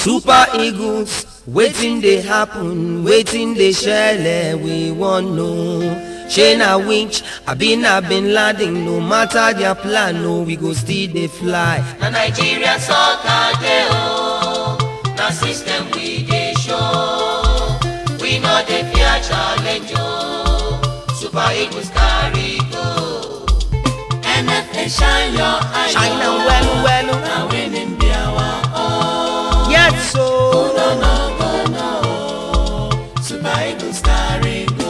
Super Eagles, waiting they happen, waiting they share, we want know. Shana Winch, I been landing, no matter their plan, no, we go still they fly. Na Nigeria soccer dey oh, na system we dey show. We know they fear challenge oh, Super Eagles carry go. NFA shine your eye, Shine and well, now winning be our own. yes so. No, Super Eagles carry go.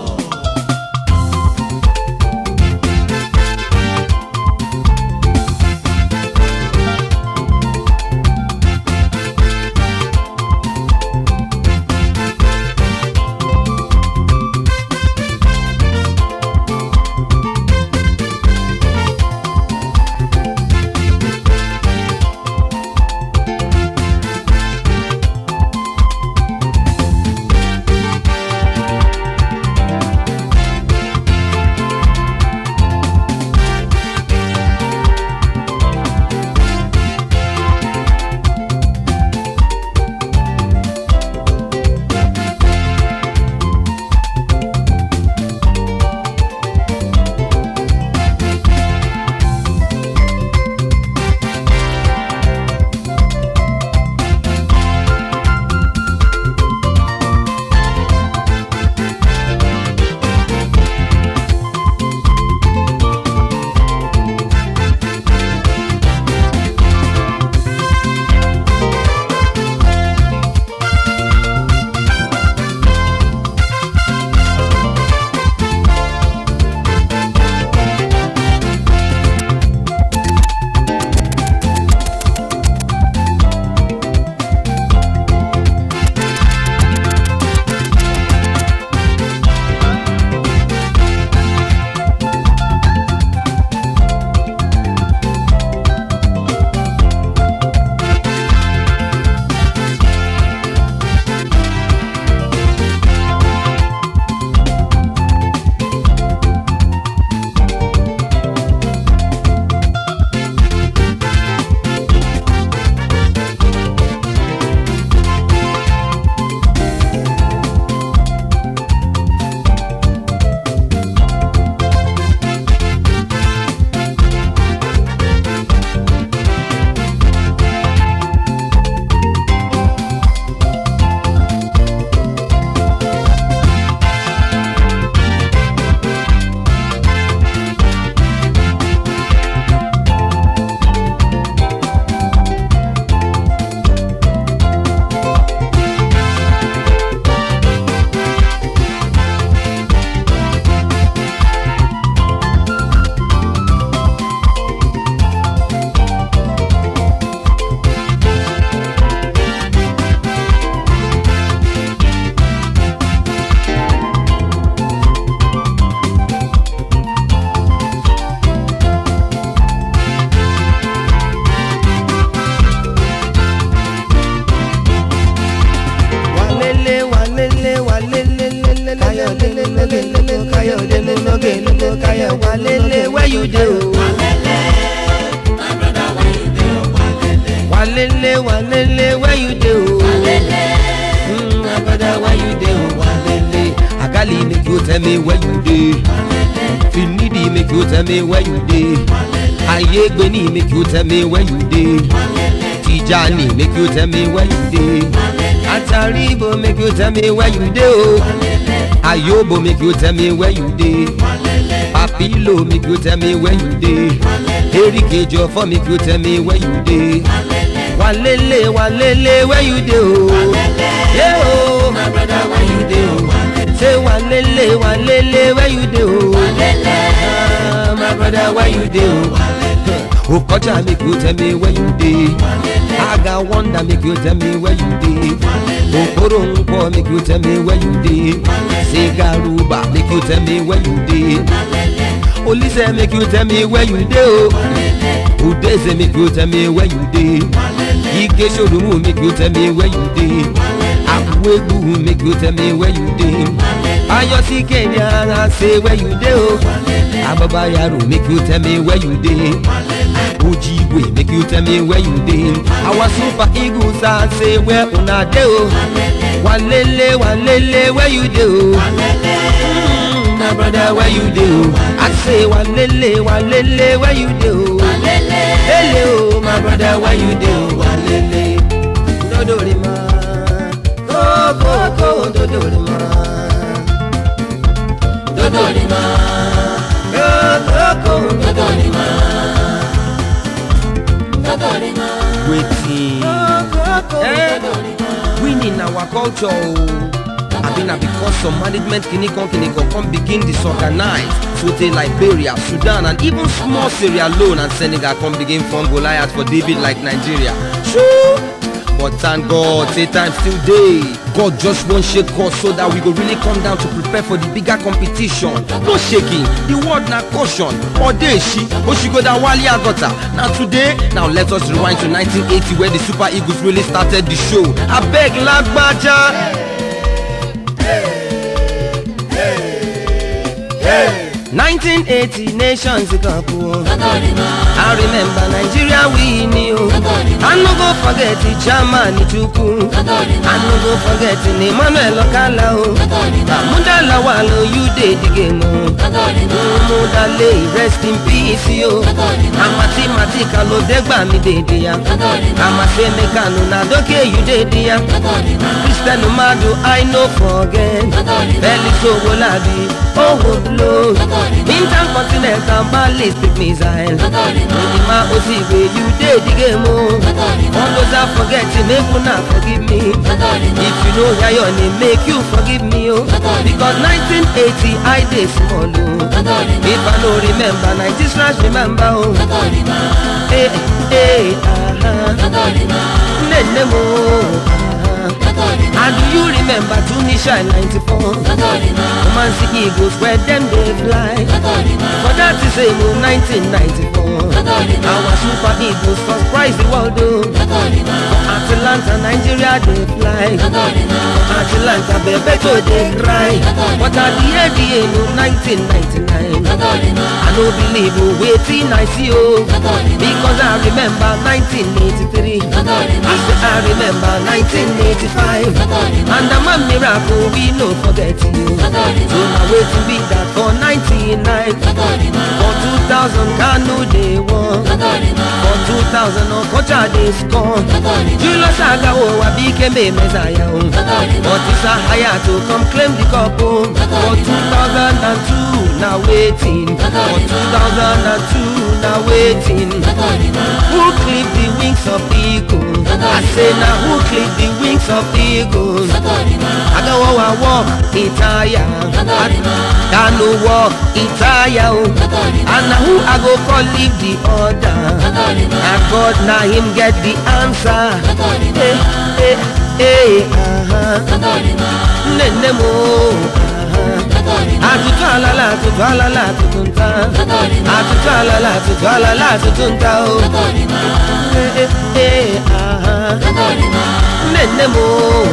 Where you do? My brother, where you do? Walele, where you do? My brother, where you do? Walele, Agali make you tell me where you do. Finidi make you tell me where you do. Ayegbeni make you tell me where you do. Tijani make you tell me where you do. Ataribo make you tell me where you do. Ayobo make you tell me where you do. Papilo make you tell me where you do. Erike Jofo make you tell me where you do. Walele, where you do? Yeah, oh, My brother, where you do? say walele, where you do? My brother, where you do? Okocha make you tell me where you do. Aga Wonder make you tell me where you do. Okoro Nkwo make you tell me where you do. Segaruba make you tell me where you do. Olise make you tell me where you do. Udeze make you tell me where you do. Ike Shorumu make you tell me where you do. Akwegu make you tell me where you do. Ayosi Kenya say where you do. Ababa Yaro make you tell me where you do. Ojigwe, make you tell me where you dey. Our super eagles I say where una dey o. Walele, walele, where you dey o? My brother, where you dey o? I say walele, walele, where you dey o? Lele o, my brother, where you dey o? Walele, dodorima, go, dodorima, dodorima, go, dodorima, dodorima. Waiting, winning our culture. I been because some management kinikon come begin disorganize. So they Liberia, Sudan, and even small Sierra Leone and Senegal come begin form Goliath for David like Nigeria. Sure. But thank God, say time still day. God just won't shake us so that we go really come down to prepare for the bigger competition. No shaking, the word na caution. Or day she go that Wally Agota. Now today, now let us rewind to 1980 where the Super Eagles really started the show. I beg Lagbaja. 1980 Nations Cup. I remember Nigeria winning. I no go forget the Germany Chukwu. I no go forget the Emmanuel Okala. Mudala Walo, you did the game. Mudale, rest in peace yo. Amati Kalo Degba mi dedi ya. Amase Mekano Nadoke you dedi ya. Christian Umadu I no forget. Felix Owolabi, oh Lord. Intercontinental ballistic missile. Nima Osibe, you did the game. All those I forget, make you not forgive me. If you know your name, make you forgive me. Because 1980 I did small. If I don't remember, 90s remember. And do you remember Tunisia in 94? Romantic Eagles where them they fly. For that is a 1994. Our Super Eagles first prize the world though. For Atlanta, Nigeria they fly. For Atlanta, Bebeto they cry. But at the end of 1999, I don't believe you waiting I see you. Because I remember 1983. I remember 1985. And the man miracle we no forget you. So now wait to be that for 99. For 2000 Kanu they won. For 2000 Okocha they score. Julius Agawo became a messiah. But it's a higher to come claim the cup. For 2002 now waiting. For 2002 now waiting. Who clipped the wings of the eagle? I say now who clipped the wings of the eagles? I go walk Itaya. I no walk Itaya. And now who I go call leave the order? I God now him get the answer. Nenemo. Atutwalala tutunta. Atutwalala tutunta. Nenemo.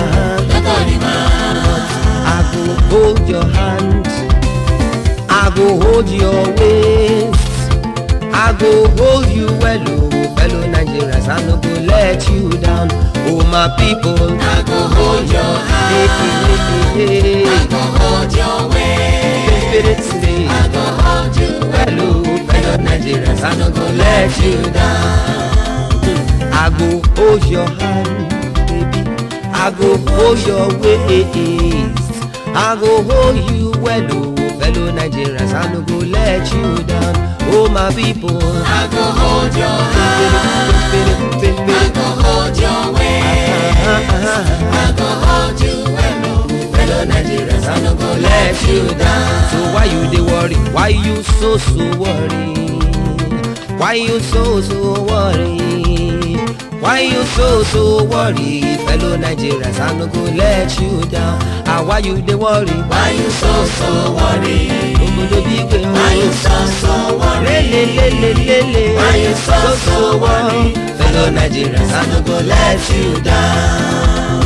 I go hold your hand. I go hold your waist. I go hold you well, oh, fellow Nigerians. I no go let you down, oh my people. I go hold your hand. I go hold your waist. I go hold you well, oh, fellow Nigerians. I no go let you down. I go hold your hand, baby. I go hold your waist. I go hold you well, oh, fellow Nigerians. I no go let you down, oh my people. I go hold your hand. I go hold your waist. I go hold you well, oh, fellow Nigerians. I no go let you down. So why you dey worry? Why you so worry? Why you so worry? Why you so worry? Fellow Nigerians, I no go let you down. Ah, why you dey worry? Why you so worry? Why you so worry? Why you so worry? Fellow Nigerians, I no go let you down.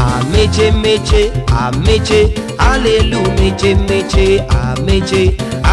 Ameche, hallelujah, meche,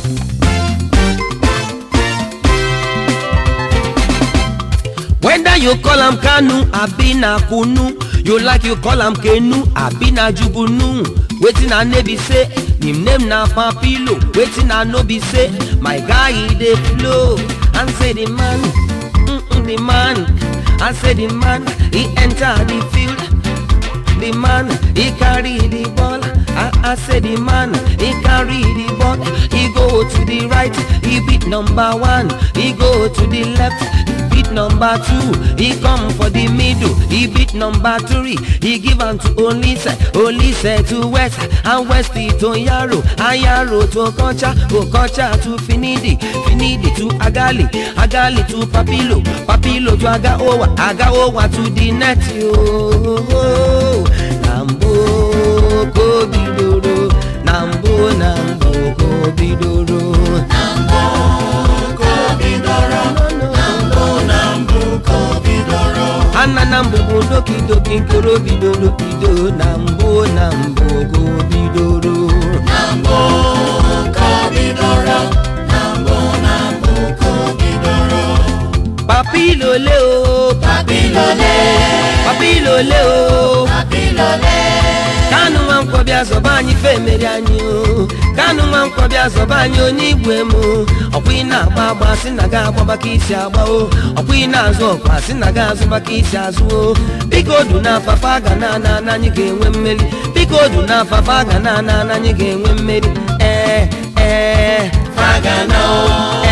Whether you call am Kanu, Abina Kunu, you like you call am Kenu, Abina Jugunu. Waiting I never say, him name na Papilo. Waiting I no be say, my guy he dey flow. And say the man, the man. I say the man, he enter the field. The man, he carry the ball. I say the man, he carry the ball. He go to the right, he beat number 1. He go to the left, he beat number 2. He come for the middle, he beat number 3. He give am to Olise to West, and West to Yaro, and Yaro to Okocha, Okocha to Finidi, Finidi to Agali, Agali to Papilo, Papilo to Agaowa, Agaowa to the net. Yo, Nambo Kobidoro, Nambo Nambo Kobidoro, Nambo Kobidoro, Nambo Nambo Kobidoro. Anna Nambo Doki Doki Korobidoro, Bido, Nambo Nambo Kobidoro, Nambo Kobidoro, Nambo Nambo Kobidoro. Papilo Leo, Papilo Le, Papilo Leo, Papilo Le. Kanu wankobia zobanyi femeri anyo, Kanu wankobia zobanyi onigwe mu. Okwina baba sinaga agba kisi agba o, okwina azo kwa sinaga azo bakisi azo. Biko du na papa gana na anyị ga-enwe mmeri. Biko du na papa gana na anyị ga-enwe mmeri. Fagana o,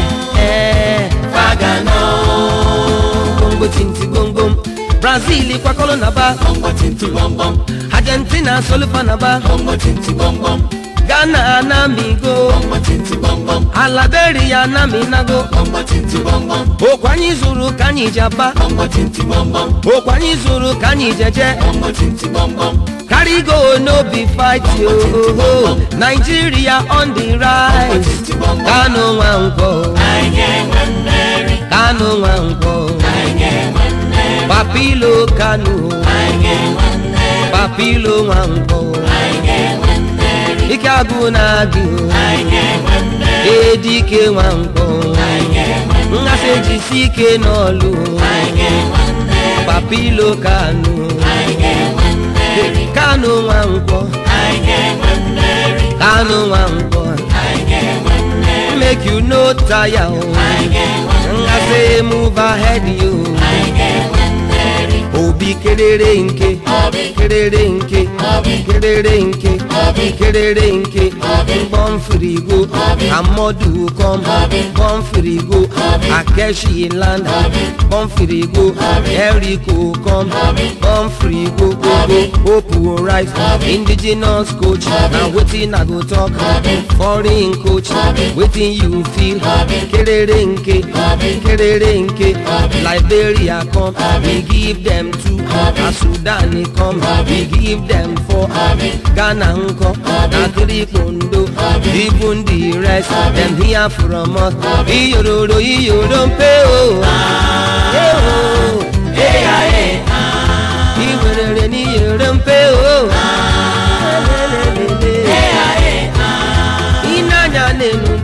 Fagana o. Bongo tinti bongom, Brazil kwa kolo na ba. Bongo tinti bom bom, Argentina solufa na ba. bongo tinti bom bom, Ghana na migo, bongo tinti bom bom, Alaberia na minago. bongo tinti bom bom, Okwanyi zuru kanyi jaba, bongo tinti bom bom, okwanyi zuru kanyi jeje. bongo tinti bom bom, Carry go no be fight yo. Nigeria on the rise. tinti bom bom. Kanu wanko, Aye Mary, Kanu wanko. aye Mary, Papilo Kanu, aye Mary, Papilo wanko. aye Mary, Ikagu na gi, aye Mary, Edike wanko. aye Mary, Ngase jisike nolu, aye Mary, Papilo Kanu, aye Mary, Kanu wanko, aye Mary, Kanu wanko. aye Mary, Make you no tire, oh. aye Mary, I say move ahead, you. aye Mary, Obi kerere nke, Obi, kerere nke, Obi, kerere nke, Obi, kerere nke. Obi, Born free go, Obi, Amodu come, Obi, born free go, Obi, Akeshi land, Obi, born free go, Obi, Eriko come, Obi, born free go, go Obi, go, Hope will rise, Obi, indigenous coach, Obi, now waiting I go talk, Obi, foreign coach, Obi, waiting you feel, Obi, kerere nke, Obi, kerere nke, Obi, Liberia come, Obi, we give them 2, Obi, Sudan come, Obi, we give them 4, Obi, Ghana nko, na 3 Kondo, Obi, even the rest, Obi, them hear from us, Obi, Iyororo, Iyorompe, oh, eh, oh, hey, aye, Iwerere ni Iyorompe, oh, hey, aye, Inanya nenu,